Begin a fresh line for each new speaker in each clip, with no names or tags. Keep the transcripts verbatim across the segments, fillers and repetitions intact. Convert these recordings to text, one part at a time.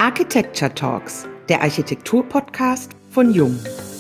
Architecture Talks, der Architektur-Podcast von Jung.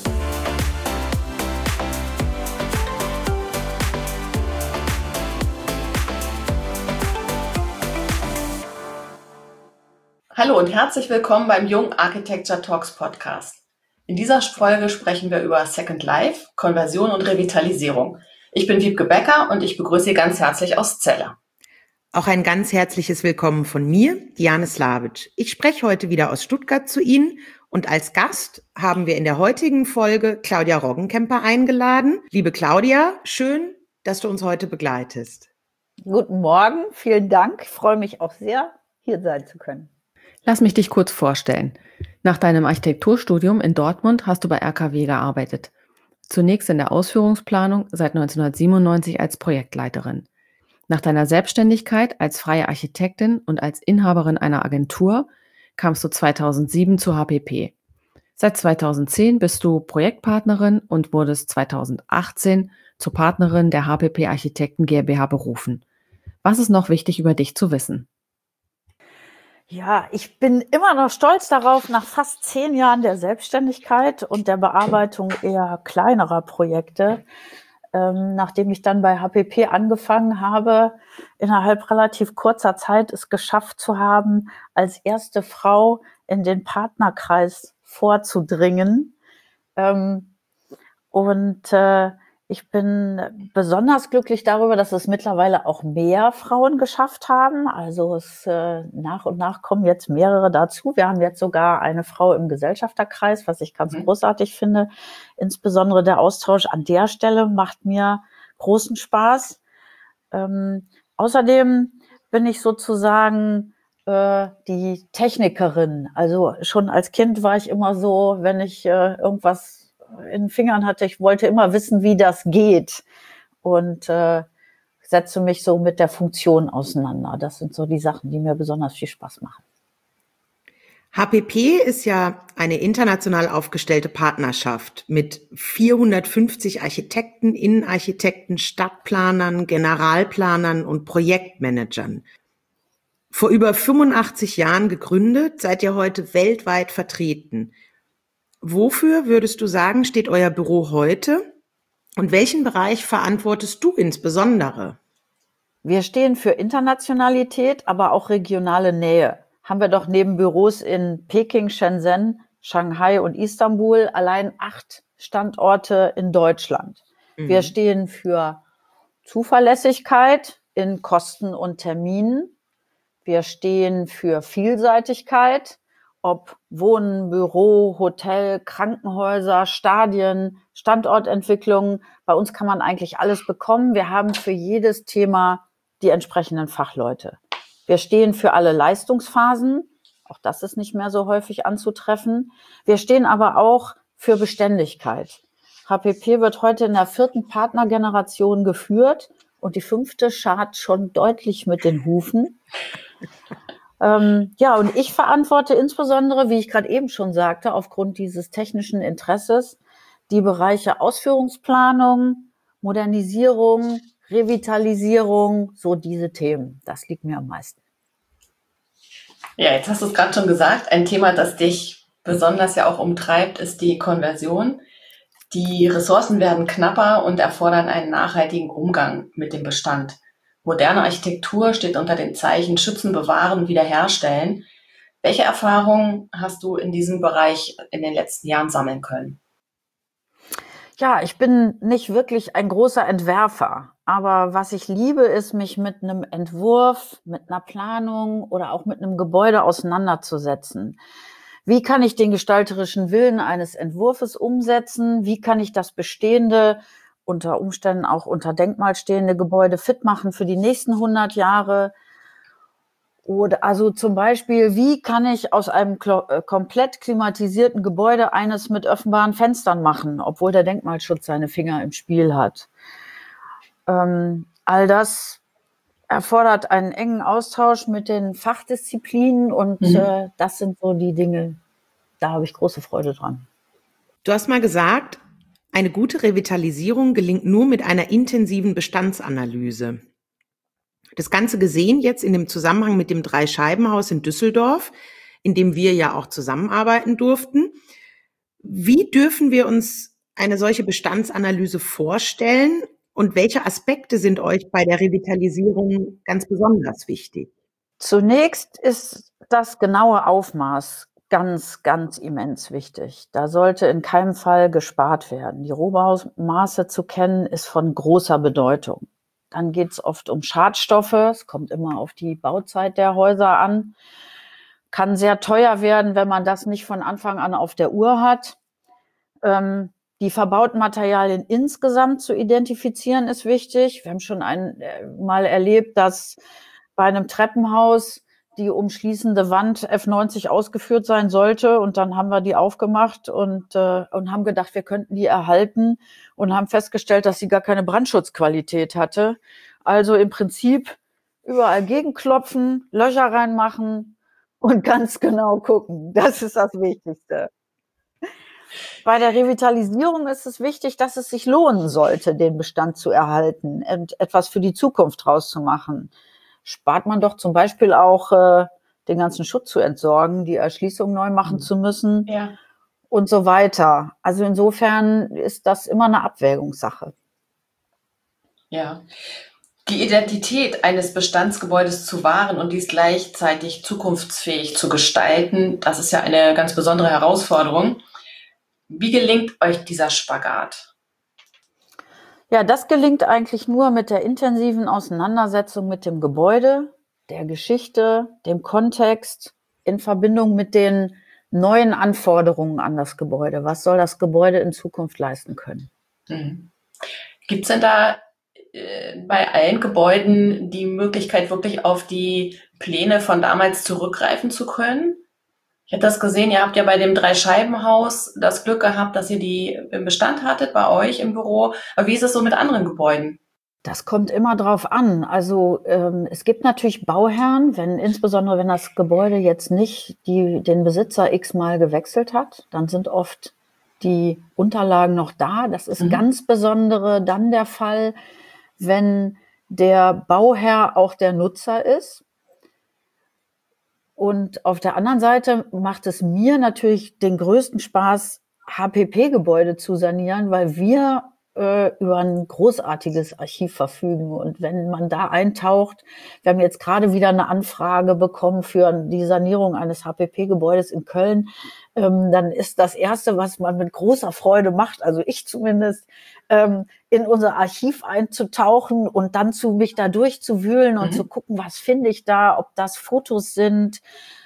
Hallo und herzlich willkommen beim Jung Architecture Talks Podcast. In dieser Folge sprechen wir über Second Life, Konversion und Revitalisierung. Ich bin Wiebke Becker und ich begrüße Sie ganz herzlich aus Celle.
Auch ein ganz herzliches Willkommen von mir, Diane Slavic. Ich spreche heute wieder aus Stuttgart zu Ihnen und als Gast haben wir in der heutigen Folge Claudia Roggenkemper eingeladen. Liebe Claudia, schön, dass du uns heute begleitest.
Guten Morgen, vielen Dank. Ich freue mich auch sehr, hier sein zu können.
Lass mich dich kurz vorstellen. Nach deinem Architekturstudium in Dortmund hast du bei R K W gearbeitet. Zunächst in der Ausführungsplanung, seit neunzehnhundertsiebenundneunzig als Projektleiterin. Nach deiner Selbstständigkeit als freie Architektin und als Inhaberin einer Agentur kamst du zweitausendsieben zu H P P. Seit zweitausendzehn bist du Projektpartnerin und wurdest zweitausendachtzehn zur Partnerin der H P P Architekten GmbH berufen. Was ist noch wichtig über dich zu wissen?
Ja, ich bin immer noch stolz darauf, nach fast zehn Jahren der Selbstständigkeit und der Bearbeitung eher kleinerer Projekte, ähm, nachdem ich dann bei H P P angefangen habe, innerhalb relativ kurzer Zeit es geschafft zu haben, als erste Frau in den Partnerkreis vorzudringen. Ähm, und äh, ich bin besonders glücklich darüber, dass es mittlerweile auch mehr Frauen geschafft haben. Also es äh, nach und nach kommen jetzt mehrere dazu. Wir haben jetzt sogar eine Frau im Gesellschafterkreis, was ich ganz mhm. großartig finde. Insbesondere der Austausch an der Stelle macht mir großen Spaß. Ähm, außerdem bin ich sozusagen äh, die Technikerin. Also schon als Kind war ich immer so, wenn ich äh, irgendwas in den Fingern hatte, ich wollte immer wissen, wie das geht und äh, setze mich so mit der Funktion auseinander. Das sind so die Sachen, die mir besonders viel Spaß machen.
H P P ist ja eine international aufgestellte Partnerschaft mit vierhundertfünfzig Architekten, Innenarchitekten, Stadtplanern, Generalplanern und Projektmanagern. Vor über fünfundachtzig Jahren gegründet, seid ihr heute weltweit vertreten. Wofür, würdest du sagen, steht euer Büro heute und welchen Bereich verantwortest du insbesondere?
Wir stehen für Internationalität, aber auch regionale Nähe. Haben wir doch neben Büros in Peking, Shenzhen, Shanghai und Istanbul allein acht Standorte in Deutschland. Mhm. Wir stehen für Zuverlässigkeit in Kosten und Terminen. Wir stehen für Vielseitigkeit, ob Wohnen, Büro, Hotel, Krankenhäuser, Stadien, Standortentwicklung. Bei uns kann man eigentlich alles bekommen. Wir haben für jedes Thema die entsprechenden Fachleute. Wir stehen für alle Leistungsphasen. Auch das ist nicht mehr so häufig anzutreffen. Wir stehen aber auch für Beständigkeit. H P P wird heute in der vierten Partnergeneration geführt und die fünfte scharrt schon deutlich mit den Hufen. Ähm, ja, und ich verantworte insbesondere, wie ich gerade eben schon sagte, aufgrund dieses technischen Interesses, die Bereiche Ausführungsplanung, Modernisierung, Revitalisierung, so diese Themen. Das liegt mir am meisten.
Ja, jetzt hast du es gerade schon gesagt, ein Thema, das dich besonders ja auch umtreibt, ist die Konversion. Die Ressourcen werden knapper und erfordern einen nachhaltigen Umgang mit dem Bestand. Moderne Architektur steht unter dem Zeichen Schützen, Bewahren, Wiederherstellen. Welche Erfahrungen hast du in diesem Bereich in den letzten Jahren sammeln können?
Ja, ich bin nicht wirklich ein großer Entwerfer. Aber was ich liebe, ist, mich mit einem Entwurf, mit einer Planung oder auch mit einem Gebäude auseinanderzusetzen. Wie kann ich den gestalterischen Willen eines Entwurfes umsetzen? Wie kann ich das Bestehende, unter Umständen auch unter Denkmal stehende Gebäude fit machen für die nächsten hundert Jahre? Oder also zum Beispiel, wie kann ich aus einem klo- komplett klimatisierten Gebäude eines mit offenbaren Fenstern machen, obwohl der Denkmalschutz seine Finger im Spiel hat? Ähm, all das erfordert einen engen Austausch mit den Fachdisziplinen und mhm. äh, das sind so die Dinge, da habe ich große Freude dran.
Du hast mal gesagt, eine gute Revitalisierung gelingt nur mit einer intensiven Bestandsanalyse. Das Ganze gesehen jetzt in dem Zusammenhang mit dem Dreischeibenhaus in Düsseldorf. in dem wir ja auch zusammenarbeiten durften. Wie dürfen wir uns eine solche Bestandsanalyse vorstellen und welche Aspekte sind euch bei der Revitalisierung ganz besonders wichtig?
Zunächst ist das genaue Aufmaß ganz, ganz immens wichtig. Da sollte in keinem Fall gespart werden. Die Rohmaße zu kennen, ist von großer Bedeutung. Dann geht es oft um Schadstoffe. Es kommt immer auf die Bauzeit der Häuser an. Kann sehr teuer werden, wenn man das nicht von Anfang an auf der Uhr hat. Ähm, die verbauten Materialien insgesamt zu identifizieren ist wichtig. Wir haben schon einmal erlebt, dass bei einem Treppenhaus die umschließende Wand F neunzig ausgeführt sein sollte. Und dann haben wir die aufgemacht und, äh, und haben gedacht, wir könnten die erhalten und haben festgestellt, dass sie gar keine Brandschutzqualität hatte. Also im Prinzip überall gegenklopfen, Löcher reinmachen und ganz genau gucken. Das ist das Wichtigste. Bei der Revitalisierung ist es wichtig, dass es sich lohnen sollte, den Bestand zu erhalten und etwas für die Zukunft rauszumachen. Spart man doch zum Beispiel auch, äh, den ganzen Schutt zu entsorgen, die Erschließung neu machen zu müssen,
Ja.
und so weiter. Also insofern ist das immer eine Abwägungssache.
Ja. Die Identität eines Bestandsgebäudes zu wahren und dies gleichzeitig zukunftsfähig zu gestalten, das ist ja eine ganz besondere Herausforderung. Wie gelingt euch dieser Spagat?
Ja, das gelingt eigentlich nur mit der intensiven Auseinandersetzung mit dem Gebäude, der Geschichte, dem Kontext, in Verbindung mit den neuen Anforderungen an das Gebäude. Was soll das Gebäude in Zukunft leisten können?
Mhm. Gibt es denn da äh, bei allen Gebäuden die Möglichkeit, wirklich auf die Pläne von damals zurückgreifen zu können? Ich habe das gesehen, ihr habt ja bei dem Dreischeibenhaus das Glück gehabt, dass ihr die im Bestand hattet, bei euch im Büro. Aber wie ist es so mit anderen Gebäuden?
Das kommt immer drauf an. Also ähm, es gibt natürlich Bauherren, wenn insbesondere wenn das Gebäude jetzt nicht die, den Besitzer x-mal gewechselt hat, dann sind oft die Unterlagen noch da. Das ist
Mhm.
ganz besondere dann der Fall, wenn der Bauherr auch der Nutzer ist. Und auf der anderen Seite macht es mir natürlich den größten Spaß, H P P-Gebäude zu sanieren, weil wir äh, über ein großartiges Archiv verfügen. Und wenn man da eintaucht, wir haben jetzt gerade wieder eine Anfrage bekommen für die Sanierung eines H P P-Gebäudes in Köln, ähm, dann ist das Erste, was man mit großer Freude macht, also ich zumindest, ähm, in unser Archiv einzutauchen und dann zu mich da durchzuwühlen und
Mhm.
zu gucken, was finde ich da, ob das Fotos sind,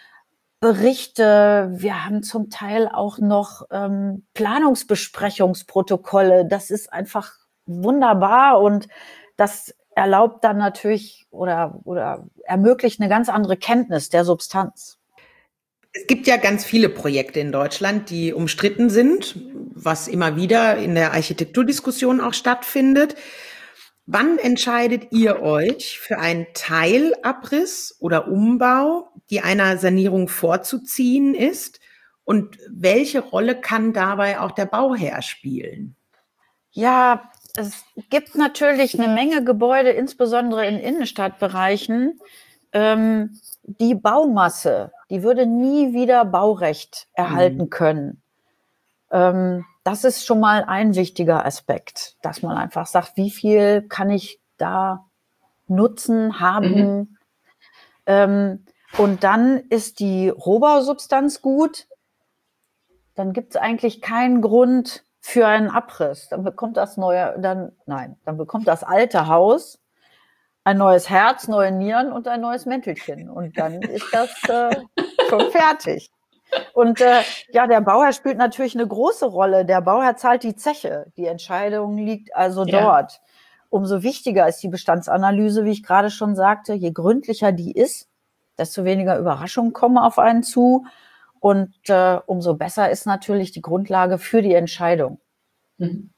Berichte. Wir haben zum Teil auch noch ähm, Planungsbesprechungsprotokolle. Das ist einfach wunderbar und das erlaubt dann natürlich oder, oder ermöglicht eine ganz andere Kenntnis der Substanz.
Es gibt ja ganz viele Projekte in Deutschland, die umstritten sind, was immer wieder in der Architekturdiskussion auch stattfindet. Wann entscheidet ihr euch für einen Teilabriss oder Umbau, die einer Sanierung vorzuziehen ist? Und welche Rolle kann dabei auch der Bauherr spielen?
Ja, es gibt natürlich eine Menge Gebäude, insbesondere in Innenstadtbereichen. Ähm, die Baumasse, die würde nie wieder Baurecht erhalten
Mhm.
können. Ähm, das ist schon mal ein wichtiger Aspekt, dass man einfach sagt, wie viel kann ich da nutzen, haben.
Mhm.
Ähm, und dann ist die Rohbausubstanz gut. Dann gibt es eigentlich keinen Grund für einen Abriss. Dann bekommt das neue, dann, nein, dann bekommt das alte Haus ein neues Herz, neue Nieren und ein neues Mäntelchen. Und dann ist das äh, schon fertig. Und äh, ja, der Bauherr spielt natürlich eine große Rolle. Der Bauherr zahlt die Zeche. Die Entscheidung liegt also
Ja.
dort. Umso wichtiger ist die Bestandsanalyse, wie ich gerade schon sagte. Je gründlicher die ist, desto weniger Überraschungen kommen auf einen zu. Und äh, umso besser ist natürlich die Grundlage für die Entscheidung.
Mhm.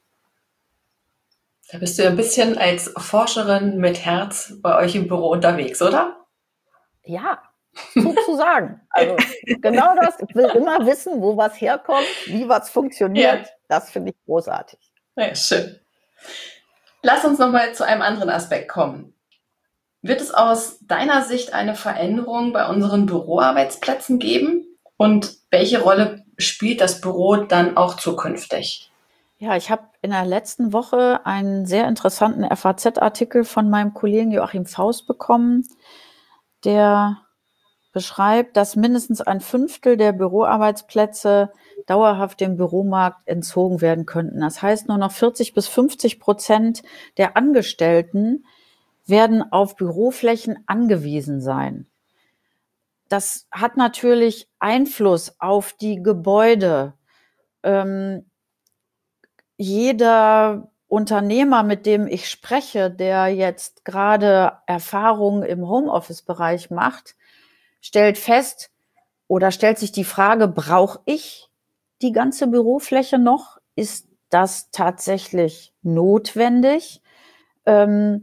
Da bist du ja ein bisschen als Forscherin mit Herz bei euch im Büro unterwegs, oder?
Ja, sozusagen. Also genau das. Ich will immer wissen, wo was herkommt, wie was funktioniert.
Ja.
Das finde ich großartig.
Ja, schön. Lass uns noch mal zu einem anderen Aspekt kommen. Wird es aus deiner Sicht eine Veränderung bei unseren Büroarbeitsplätzen geben? Und welche Rolle spielt das Büro dann auch zukünftig?
Ja, ich habe in der letzten Woche einen sehr interessanten F A Z-Artikel von meinem Kollegen Joachim Faust bekommen, der beschreibt, dass mindestens ein Fünftel der Büroarbeitsplätze dauerhaft dem Büromarkt entzogen werden könnten. Das heißt, nur noch vierzig bis fünfzig Prozent der Angestellten werden auf Büroflächen angewiesen sein. Das hat natürlich Einfluss auf die Gebäude. Ähm, jeder Unternehmer, mit dem ich spreche, der jetzt gerade Erfahrungen im Homeoffice-Bereich macht, stellt fest oder stellt sich die Frage, brauche ich die ganze Bürofläche noch? Ist das tatsächlich notwendig? Ähm,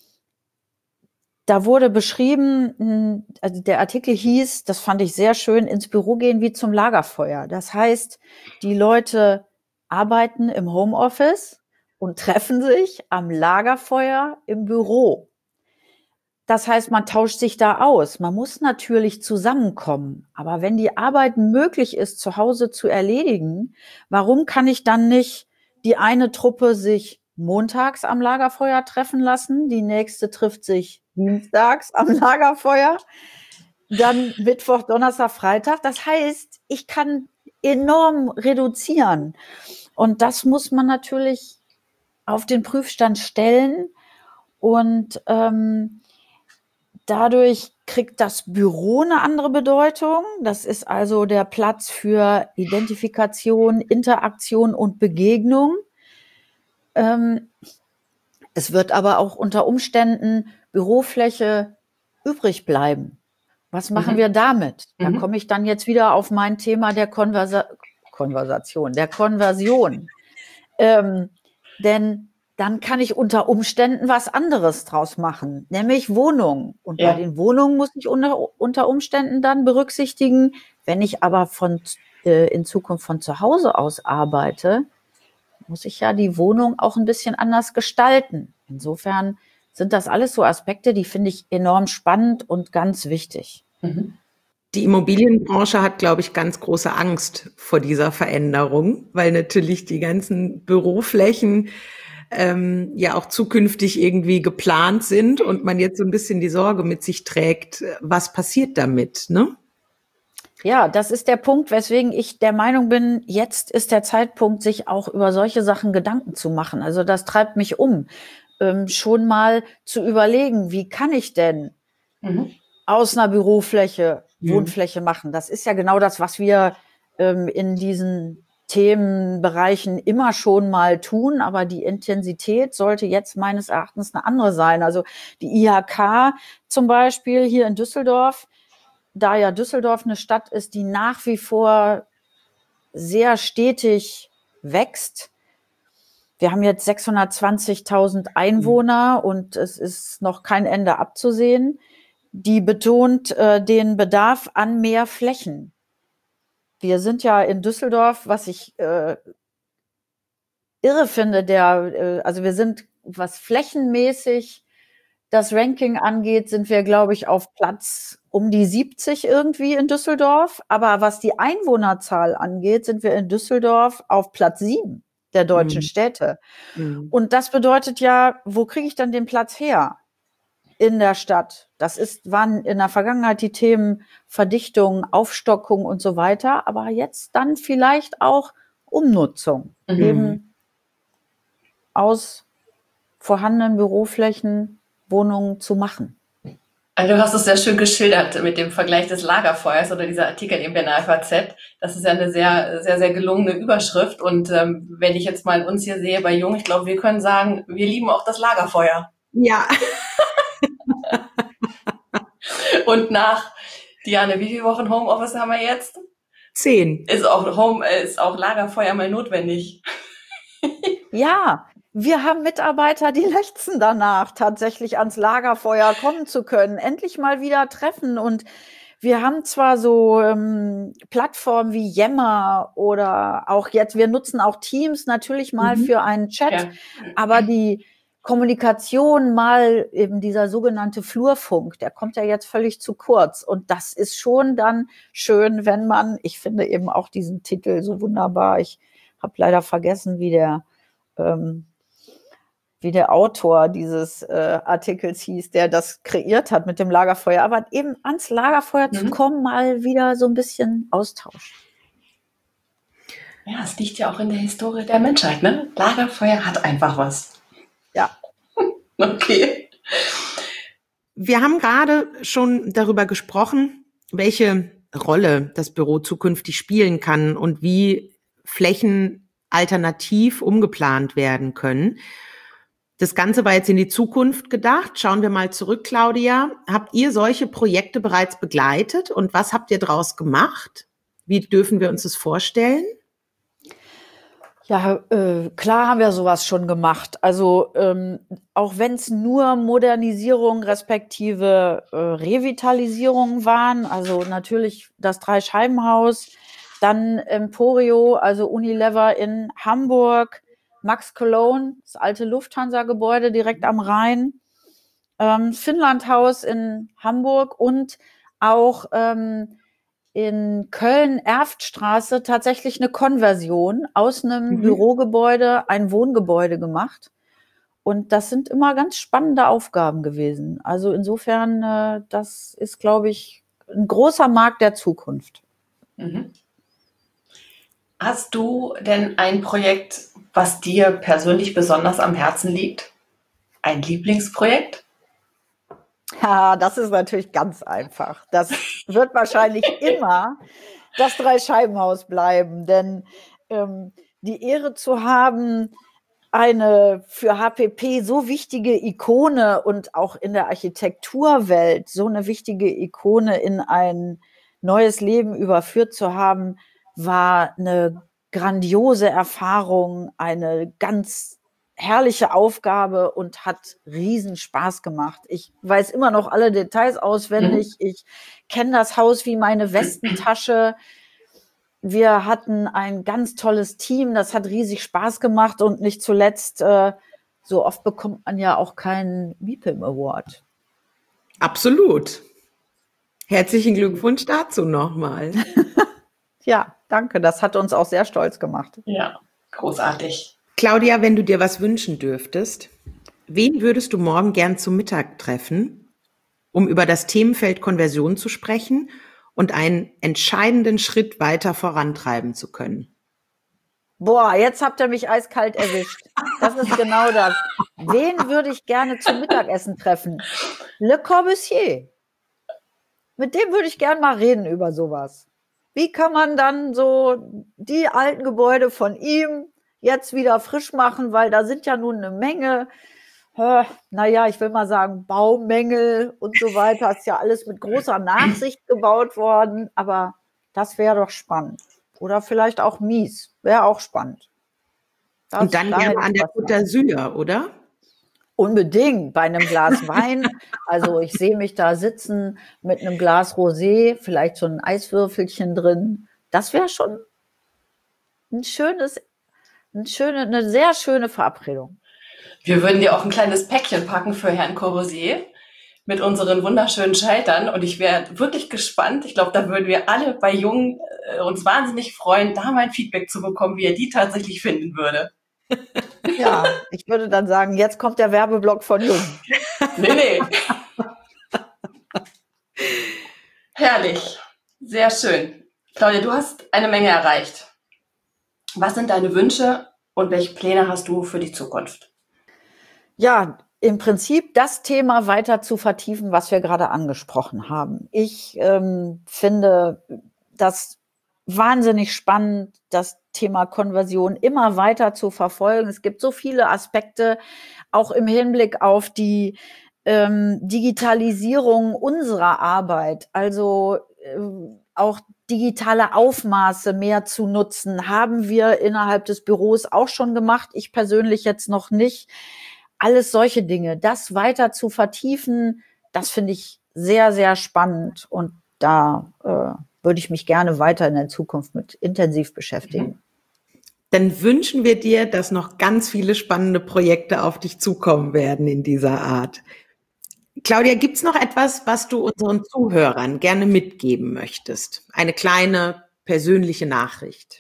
da wurde beschrieben, also der Artikel hieß, das fand ich sehr schön, ins Büro gehen wie zum Lagerfeuer. Das heißt, die Leute arbeiten im Homeoffice und treffen sich am Lagerfeuer im Büro. Das heißt, man tauscht sich da aus. Man muss natürlich zusammenkommen. Aber wenn die Arbeit möglich ist, zu Hause zu erledigen, warum kann ich dann nicht die eine Truppe sich montags am Lagerfeuer treffen lassen, die nächste trifft sich dienstags am Lagerfeuer, dann Mittwoch, Donnerstag, Freitag. Das heißt, ich kann enorm reduzieren. Und das muss man natürlich auf den Prüfstand stellen. Und ähm, dadurch kriegt das Büro eine andere Bedeutung. Das ist also der Platz für Identifikation, Interaktion und Begegnung. Ähm, es wird aber auch unter Umständen Bürofläche übrig bleiben. Was machen mhm. wir damit? Da mhm. komme ich dann jetzt wieder auf mein Thema der Konversa- Konversation, der Konversion. Ähm, denn dann kann ich unter Umständen was anderes draus machen, nämlich Wohnungen. Und ja. bei den Wohnungen muss ich unter, unter Umständen dann berücksichtigen, wenn ich aber von, äh, in Zukunft von zu Hause aus arbeite, muss ich ja die Wohnung auch ein bisschen anders gestalten. Insofern sind das alles so Aspekte, die finde ich enorm spannend und ganz wichtig.
Mhm. Die Immobilienbranche hat, glaube ich, ganz große Angst vor dieser Veränderung, weil natürlich die ganzen Büroflächen ähm, ja auch zukünftig irgendwie geplant sind und man jetzt so ein bisschen die Sorge mit sich trägt, was passiert damit, ne?
Ja, das ist der Punkt, weswegen ich der Meinung bin, jetzt ist der Zeitpunkt, sich auch über solche Sachen Gedanken zu machen. Also das treibt mich um, ähm, schon mal zu überlegen, wie kann ich denn mhm. aus einer Bürofläche Wohnfläche mhm. machen? Das ist ja genau das, was wir ähm, in diesen Themenbereichen immer schon mal tun, aber die Intensität sollte jetzt meines Erachtens eine andere sein. Also die I H K zum Beispiel hier in Düsseldorf, da ja Düsseldorf eine Stadt ist, die nach wie vor sehr stetig wächst. Wir haben jetzt sechshundertzwanzigtausend Einwohner mhm. und es ist noch kein Ende abzusehen. Die betont äh, den Bedarf an mehr Flächen. Wir sind ja in Düsseldorf, was ich äh, irre finde, der, äh, also wir sind, was flächenmäßig das Ranking angeht, sind wir, glaube ich, auf Platz um die siebzig irgendwie in Düsseldorf. Aber was die Einwohnerzahl angeht, sind wir in Düsseldorf auf Platz sieben der deutschen mhm. Städte. Mhm. Und das bedeutet ja, wo kriege ich dann den Platz her? In der Stadt. Das ist, waren in der Vergangenheit die Themen Verdichtung, Aufstockung und so weiter, aber jetzt dann vielleicht auch Umnutzung, mhm. eben aus vorhandenen Büroflächen Wohnungen zu machen.
Also du hast es sehr schön geschildert mit dem Vergleich des Lagerfeuers oder dieser Artikel eben in der F A Z. Das ist ja eine sehr, sehr, sehr gelungene Überschrift und ähm, wenn ich jetzt mal uns hier sehe bei Jung, ich glaube, wir können sagen, wir lieben auch das Lagerfeuer.
Ja.
Und nach, Diane, wie viele Wochen Homeoffice haben wir jetzt?
Zehn.
Ist auch Home, ist auch Lagerfeuer mal notwendig.
Ja, wir haben Mitarbeiter, die lechzen danach, tatsächlich ans Lagerfeuer kommen zu können, endlich mal wieder treffen. Und wir haben zwar so ähm, Plattformen wie Yammer oder auch jetzt, wir nutzen auch Teams natürlich mal mhm. für einen Chat, ja. aber die Kommunikation, mal eben dieser sogenannte Flurfunk, der kommt ja jetzt völlig zu kurz. Und das ist schon dann schön, wenn man, ich finde eben auch diesen Titel so wunderbar, ich habe leider vergessen, wie der, ähm, wie der Autor dieses äh, Artikels hieß, der das kreiert hat mit dem Lagerfeuer. Aber eben ans Lagerfeuer mhm. zu kommen, mal wieder so ein bisschen Austausch.
Ja, es liegt ja auch in der Historie der Menschheit, ne? Lagerfeuer hat einfach was.
Ja.
Okay.
Wir haben gerade schon darüber gesprochen, welche Rolle das Büro zukünftig spielen kann und wie Flächen alternativ umgeplant werden können. Das Ganze war jetzt in die Zukunft gedacht. Schauen wir mal zurück, Claudia. Habt ihr solche Projekte bereits begleitet und was habt ihr daraus gemacht? Wie dürfen wir uns das vorstellen?
Ja, äh, klar haben wir sowas schon gemacht. Also ähm, auch wenn es nur Modernisierung respektive äh, Revitalisierung waren, also natürlich das Dreischeibenhaus, dann Emporio, also Unilever in Hamburg, Max Cologne, das alte Lufthansa-Gebäude direkt am Rhein, ähm, Finnlandhaus in Hamburg und auch ähm, in Köln-Erftstraße tatsächlich eine Konversion aus einem mhm. Bürogebäude, ein Wohngebäude gemacht. Und das sind immer ganz spannende Aufgaben gewesen. Also insofern, äh, das ist, glaube ich, ein großer Markt der Zukunft.
Mhm. Hast du denn ein Projekt, was dir persönlich besonders am Herzen liegt? Ein Lieblingsprojekt?
Ja, das ist natürlich ganz einfach. Das wird wahrscheinlich immer das Dreischeibenhaus bleiben, denn ähm, die Ehre zu haben, eine für H P P so wichtige Ikone und auch in der Architekturwelt so eine wichtige Ikone in ein neues Leben überführt zu haben, war eine grandiose Erfahrung, eine ganz herrliche Aufgabe und hat riesen Spaß gemacht. Ich weiß immer noch alle Details auswendig. Mhm. Ich kenne das Haus wie meine Westentasche. Wir hatten ein ganz tolles Team. Das hat riesig Spaß gemacht und nicht zuletzt, äh, so oft bekommt man ja auch keinen M I P I M Award.
Absolut. Herzlichen Glückwunsch dazu nochmal.
Ja, danke. Das hat uns auch sehr stolz gemacht.
Ja, großartig.
Claudia, wenn du dir was wünschen dürftest, wen würdest du morgen gern zum Mittag treffen, um über das Themenfeld Konversion zu sprechen und einen entscheidenden Schritt weiter vorantreiben zu können?
Boah, jetzt habt ihr mich eiskalt erwischt. Das ist genau das. Wen würde ich gerne zum Mittagessen treffen? Le Corbusier. Mit dem würde ich gern mal reden über sowas. Wie kann man dann so die alten Gebäude von ihm jetzt wieder frisch machen, weil da sind ja nun eine Menge, äh, naja, ich will mal sagen, Baumängel und so weiter. Ist ja alles mit großer Nachsicht gebaut worden, aber das wäre doch spannend. Oder vielleicht auch mies, wäre auch spannend.
Das, und dann gerne an der Côte d'Azur, oder?
Unbedingt, bei einem Glas Wein. Also ich sehe mich da sitzen mit einem Glas Rosé, vielleicht so ein Eiswürfelchen drin. Das wäre schon ein schönes Eine, schöne, eine sehr schöne Verabredung.
Wir würden dir auch ein kleines Päckchen packen für Herrn Corbusier mit unseren wunderschönen Scheitern. Und ich wäre wirklich gespannt. Ich glaube, da würden wir alle bei Jung äh, uns wahnsinnig freuen, da mal ein Feedback zu bekommen, wie er die tatsächlich finden würde.
Ja, ich würde dann sagen, jetzt kommt der Werbeblock von Jung.
Nee, nee. Herrlich. Sehr schön. Claudia, du hast eine Menge erreicht. Was sind deine Wünsche und welche Pläne hast du für die Zukunft?
Ja, im Prinzip das Thema weiter zu vertiefen, was wir gerade angesprochen haben. Ich ähm, finde das wahnsinnig spannend, das Thema Konversion immer weiter zu verfolgen. Es gibt so viele Aspekte, auch im Hinblick auf die ähm, Digitalisierung unserer Arbeit. Also ähm, auch digitale Aufmaße mehr zu nutzen, haben wir innerhalb des Büros auch schon gemacht. Ich persönlich jetzt noch nicht. Alles solche Dinge, das weiter zu vertiefen, das finde ich sehr, sehr spannend. Und da äh, würde ich mich gerne weiter in der Zukunft mit intensiv beschäftigen.
Dann wünschen wir dir, dass noch ganz viele spannende Projekte auf dich zukommen werden in dieser Art. Claudia, gibt's noch etwas, was du unseren Zuhörern gerne mitgeben möchtest? Eine kleine persönliche Nachricht.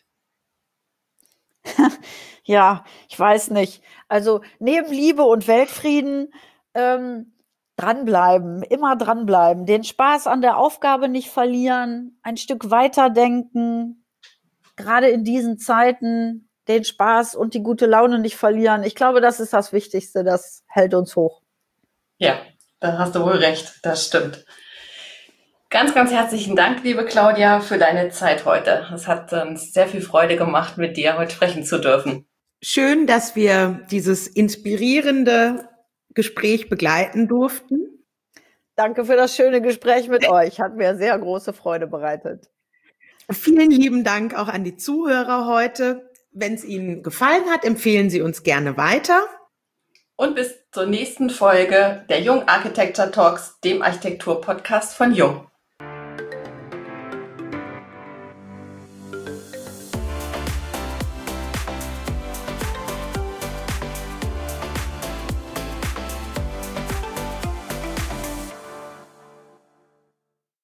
Ja, ich weiß nicht. Also neben Liebe und Weltfrieden ähm, dranbleiben, immer dranbleiben, den Spaß an der Aufgabe nicht verlieren, ein Stück weiterdenken, gerade in diesen Zeiten den Spaß und die gute Laune nicht verlieren. Ich glaube, das ist das Wichtigste, das hält uns hoch.
Ja, da hast du wohl recht, das stimmt. Ganz, ganz herzlichen Dank, liebe Claudia, für deine Zeit heute. Es hat uns sehr viel Freude gemacht, mit dir heute sprechen zu dürfen.
Schön, dass wir dieses inspirierende Gespräch begleiten durften.
Danke für das schöne Gespräch mit euch. Hat mir sehr große Freude bereitet.
Vielen lieben Dank auch an die Zuhörer heute. Wenn es Ihnen gefallen hat, empfehlen Sie uns gerne weiter.
Und bis zur nächsten Folge der Jung Architecture Talks, dem Architektur-Podcast von Jung.